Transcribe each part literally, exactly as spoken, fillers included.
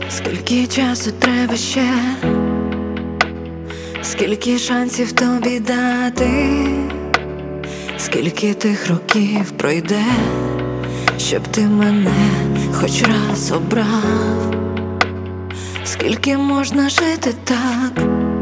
Скільки часу треба ще, скільки шансів тобі дати, скільки тих років пройде, щоб ти мене хоч раз обрав. Скільки можна жити так,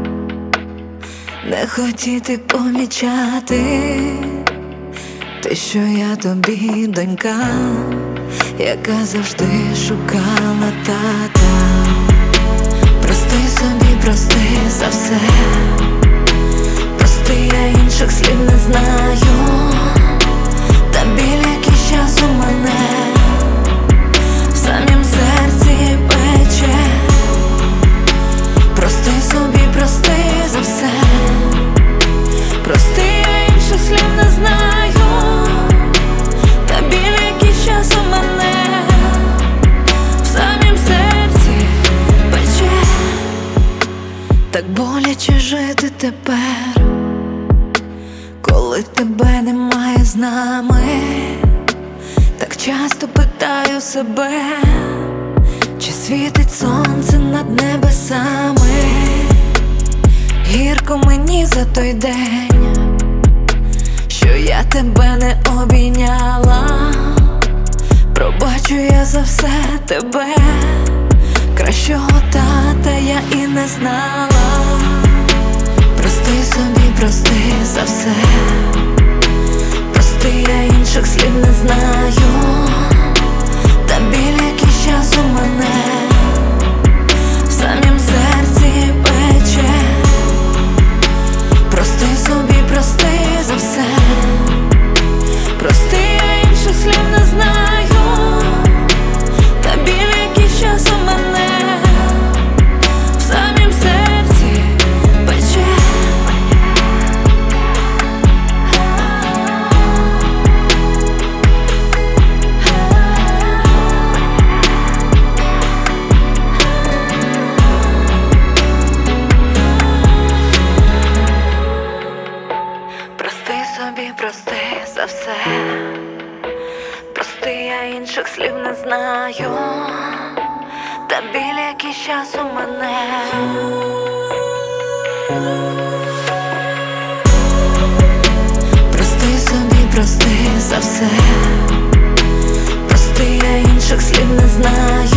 не хотіти помічати те, що я тобі донька, яка завжди шукала тата. Прости собі, прости за все, прости, я інших слів не знаю. Та біль, який час у мене в самім серці пече. Прости собі, прости за все, прости, я інших слів не знаю. Та біль, який час у мене в самім серці пече. Так боляче жити тепер, коли тебе немає з нами. Так часто питаю себе, чи світить сонце над небесами. Гірко мені за той день, що я тебе не обійняла. Пробачу я за все тебе, кращого тата я і не знала. Прости собі, прости за все, прости, я інших слів не знаю. Та біль, який час у мене в самім серці пече. Прости собі, прости за все, прости, я інших слів не знаю. Та біль, який час у мене в самім серці пече. Прости собі, прости за все, прости, я інших слів не знаю. Та біль, який час у мене. Прости собі, прости за все, прости, я інших слів не знаю.